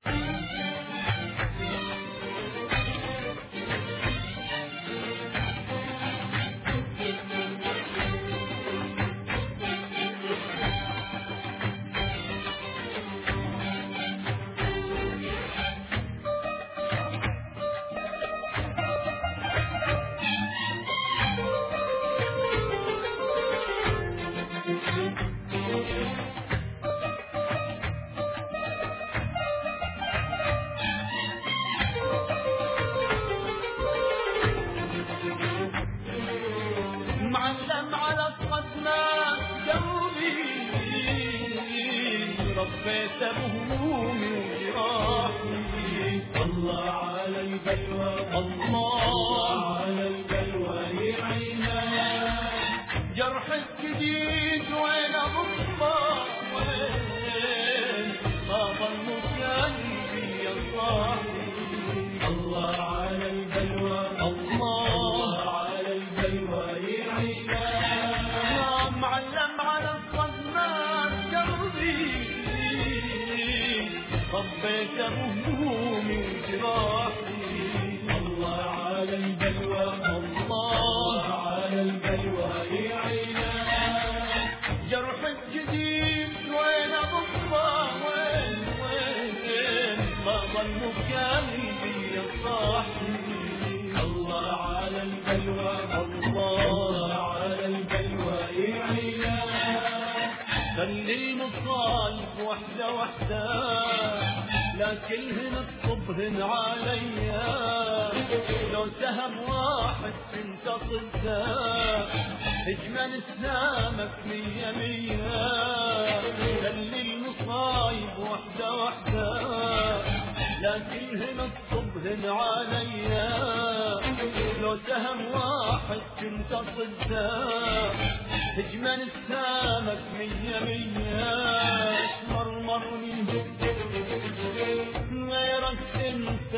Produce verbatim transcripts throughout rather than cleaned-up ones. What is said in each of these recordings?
معلم على الصدمات قلبي ربيت بهمومي وجراحي. الله على البلوى، الله على البلوى يعينا. جرح الجديد وين ضمه وين ما ظل قلبي يا صاحبي. الله على البلوى، الله على البلوى يعينا. معلم على الصدمات قلبي ربيت بهمومي وجراحي. الله على البلوى، الله على البلوى يعينا. جرح الجديد وين ضمه وين وين ما ظل قلبي يا صاحبي. الله على البلوى، الله على البلوى يعينا. خلي المصايب وحدة وحدة لا كلهن تصبهن عليا. لو سهم واحد انت صدق اجمل اسلامك مية مية. خلي المصايب وحدة وحدة لا كلهن تصبهن عليا. لو سهم واحد انت صدق اجمل اسلامك مية مية. مرمرني غيرك انت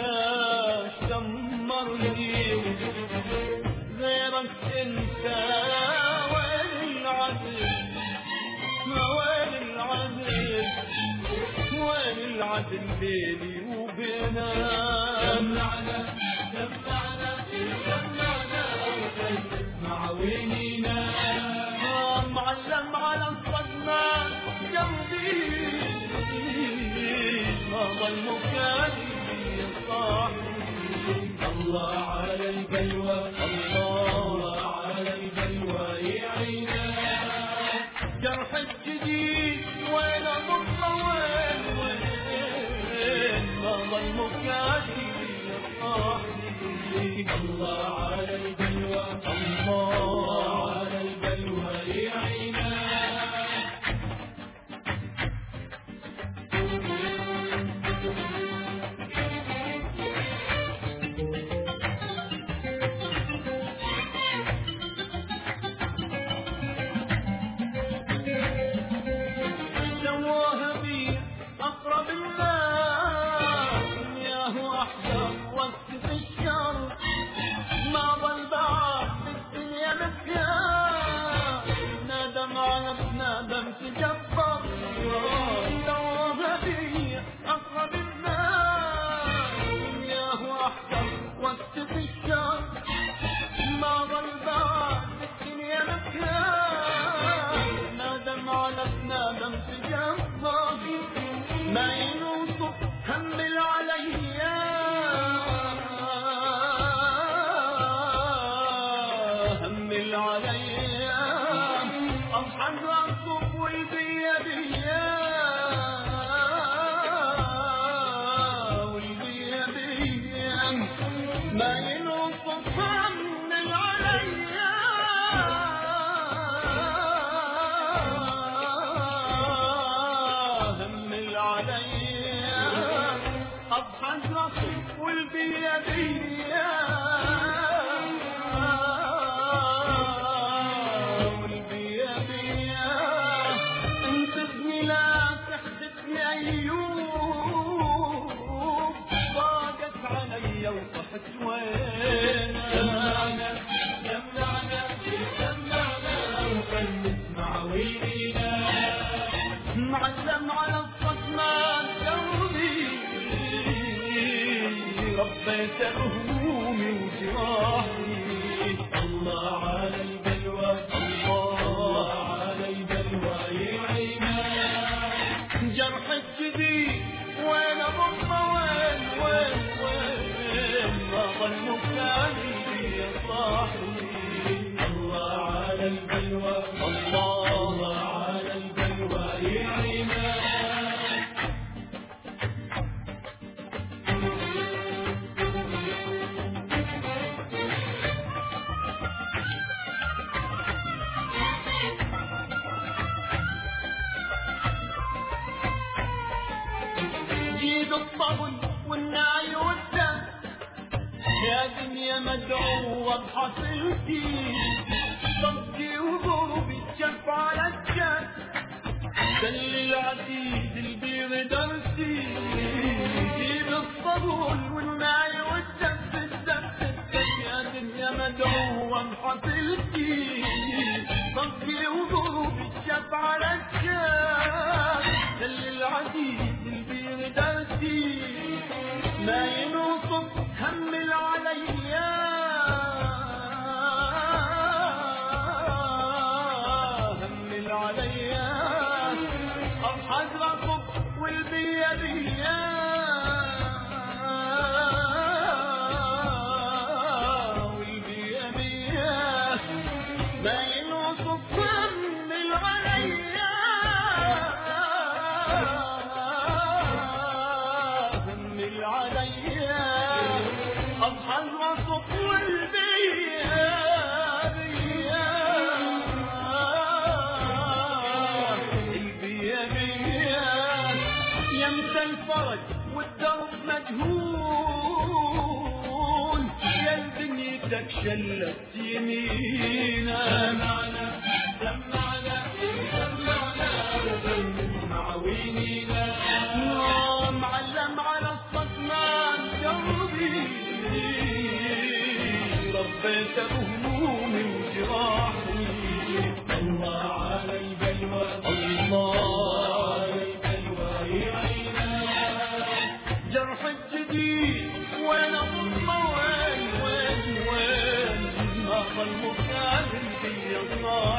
شمرني غيرك انت. وين العدل وين العدل وين العدل بيني وبينك. جمعنا جمعنا جمعنا مع وينينا. معلم على الصدمات قلبي ما ظل قلبي يا صاحبي. الله على البلوى، الله على البلوى يعينا. جرح الجديد وين ضمه وين وين ما ظل قلبي يا صاحبي. الله على البلوى، الله على البلوى يعينا. سواها بي أقرب الناس ياهو أحسن وقت في الشر. ما ظل بعد بالدنيا مكياس ندم على ندم تجبر. سواها بي أقرب الناس ياهو أحسن وقت في الشر. ما ظل بعد بالدنيا مكياس ندم على ندم تجبر. ما ينوصف همل عليا همل عليا. اضحك واصف والبيا بيا والبيا بيا. ما ينوصف همل عليا همل عليا. اضحك واصف والبيا بيا والبيا بيا. انتبني لا تحدثني ايوب ضاقت علي وصحت وين. جمعنا جمعنا جمعنا وخلت مع وينينا. معلم على الصدمات قلبي ربيت همومي وجراحي. الله على البلوى الله على البلوى يعينا جرح الجديد وين ضمه وين وين وين ما ظل مكاني يا صاحبي. الله على البلوى الله الله على البلوى يعينا جيد الطبل والناي والدم يا دنيا مدعوة بحصيلتي صدقي وضربي الجف على الجف دل العزيز البيض درسي. جيد الطبل والناي والدم الدم يا دنيا مدعوة بحصيلتي صدقي وضربي الجف على الجف دل العزيز البيض درسي. ما ينوصف هم العليا هم العليا أضحك رقب والبيا بيا والبيا بيا ما ينوصف هم العليا هم العليا أضحى الوسط والبيا بيا البيا بيا يمسى الفرج والدرب مجهول يا دنيتك شلت يمينا. سمعنا سمعنا سمعنا وبلد معوينينا معلم على الصدمان دربي ربيت همومي وجراحي. الله على البلوى الله على البلوى يعينا جرح الجديد وين ضمه وين وين وين ما ظل مكان في صاحي.